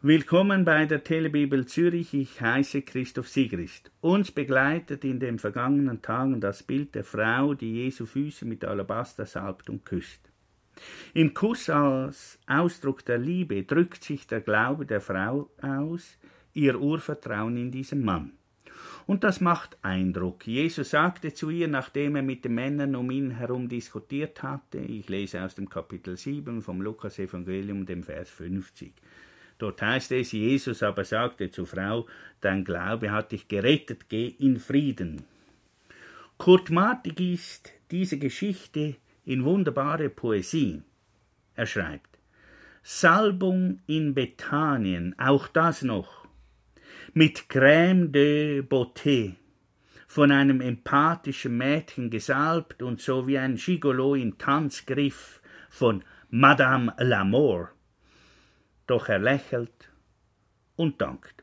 Willkommen bei der Telebibel Zürich, ich heiße Christoph Sigrist. Uns begleitet in den vergangenen Tagen das Bild der Frau, die Jesu Füße mit Alabaster salbt und küsst. Im Kuss als Ausdruck der Liebe drückt sich der Glaube der Frau aus, ihr Urvertrauen in diesen Mann. Und das macht Eindruck. Jesus sagte zu ihr, nachdem er mit den Männern um ihn herum diskutiert hatte, ich lese aus dem Kapitel 7 vom Lukas-Evangelium, dem Vers 50. Dort heißt es, Jesus aber sagte zur Frau, dein Glaube hat dich gerettet, geh in Frieden. Kurt Marti gießt diese Geschichte in wunderbare Poesie. Er schreibt, Salbung in Bethanien, auch das noch, mit Crème de Beauté, von einem empathischen Mädchen gesalbt und so wie ein Gigolo in Tanz griff von Madame Lamour. Doch er lächelt und dankt.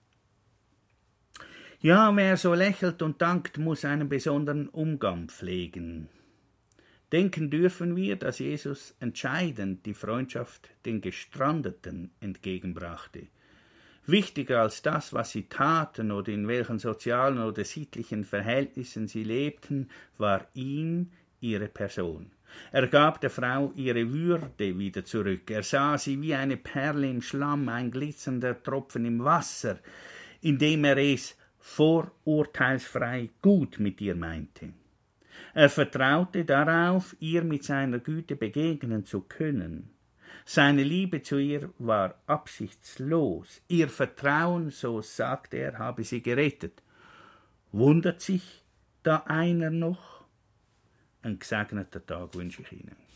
Ja, wer so lächelt und dankt, muss einen besonderen Umgang pflegen. Denken dürfen wir, dass Jesus entscheidend die Freundschaft den Gestrandeten entgegenbrachte. Wichtiger als das, was sie taten oder in welchen sozialen oder sittlichen Verhältnissen sie lebten, war ihm ihre Person. Er gab der Frau ihre Würde wieder zurück. Er sah sie wie eine Perle im Schlamm, ein glitzernder Tropfen im Wasser, indem er es vorurteilsfrei gut mit ihr meinte. Er vertraute darauf, ihr mit seiner Güte begegnen zu können. Seine Liebe zu ihr war absichtslos. Ihr Vertrauen, so sagte er, habe sie gerettet. Wundert sich da einer noch? Einen gesegneten Tag wünsche ich Ihnen.